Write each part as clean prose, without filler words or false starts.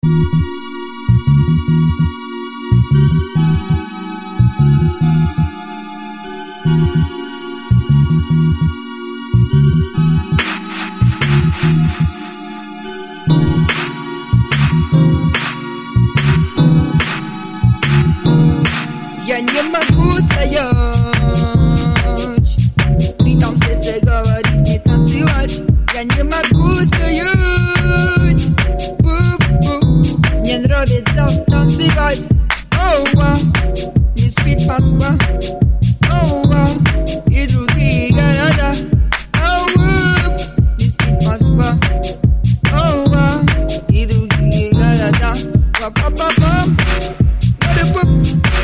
Я не могу стоять, ритм в сердце говорит не танцевать. Я не могу стоять, мне нравится танцевать. Оуа, не спит Москва, оуа, и другие города. Оуа, не спит Москва, оуа, и другие города. Па-па-па-пам, па-па-па.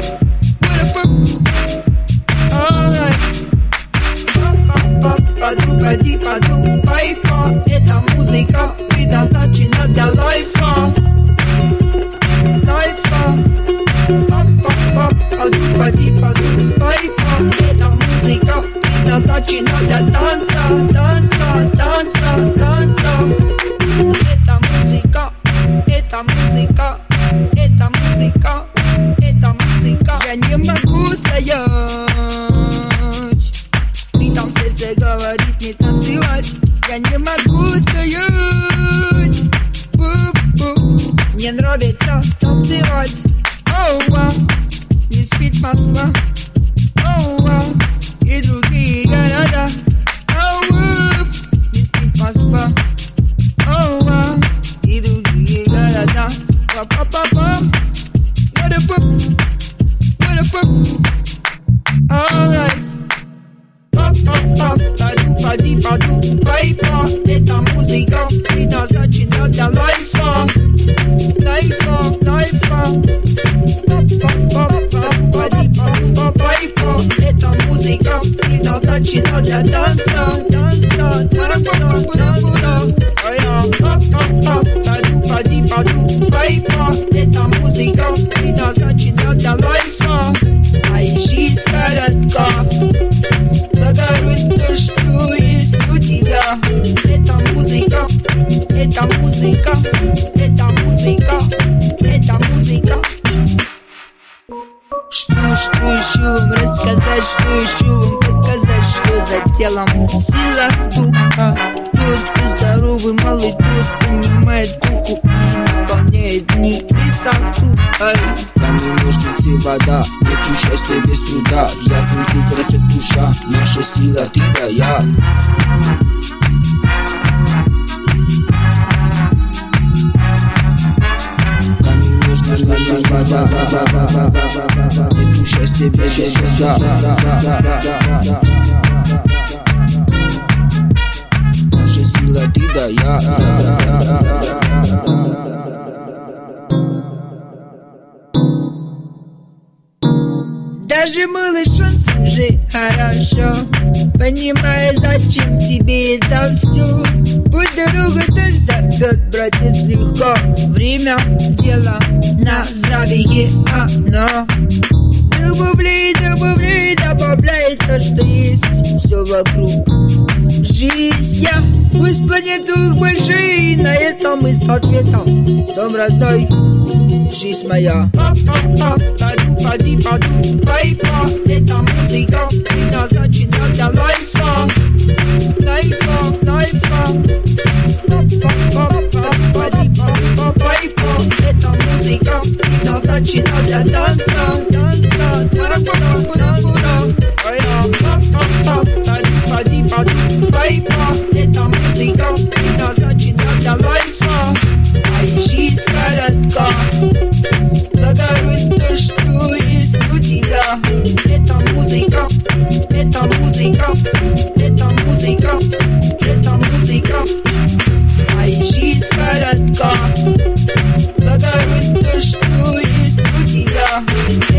Поди, подумай, эта музыка предназначена для лайфа. Поди, подумай, эта музыка предназначена для танца. Эта музыка, я не могу стоять. Ритм в сердце говорит не танцевать. Я не могу стоять. Мне нравится танцевать. Оуа, не спит Москва. Оуа, и другие города. Оуа, не спит Москва. Оуа, и другие города. Па-па-па-пам. What a fuck. Alright. Поди, подумай, эта музыка предназначена для лайфа. Поди, подумай, эта музыка предназначена для танца. Поди, подумай, эта музыка предназначена для лайфа. Ай, жизнь коротка, благородь то, что есть у тебя. Это музыка. Что еще вам рассказать, что еще вам показать, что за телом сила духа. Тот, кто здоровый, малый, тот понимает духу и наполняет дни высоту. Камень, ножницы, вода, нету счастья без труда. В ясном свете растет душа, наша сила, ты да я. Камень, ножницы, вода, нету счастья без труда. Наша сила, ты да я. Даже малышонцу же хорошо, понимая, зачем тебе это все. Путь дорога тоже зовет, братец, легко. Время, дело, на здоровье оно. Добавляй то, что есть, все вокруг. Жизнь я, пусть планету большие, на этом мы с ответом. Дом родной, жизнь моя. Поди, подумай, эта музыка предназначена для лайфа. Поди, подумай, эта музыка предназначена для танца. Поди, подумай, эта музыка предназначена для лайфа. Ай, жизнь коротка, благородь то, что есть у тебя. Это музыка. Ай, жизнь коротка, благородь то, что есть у тебя.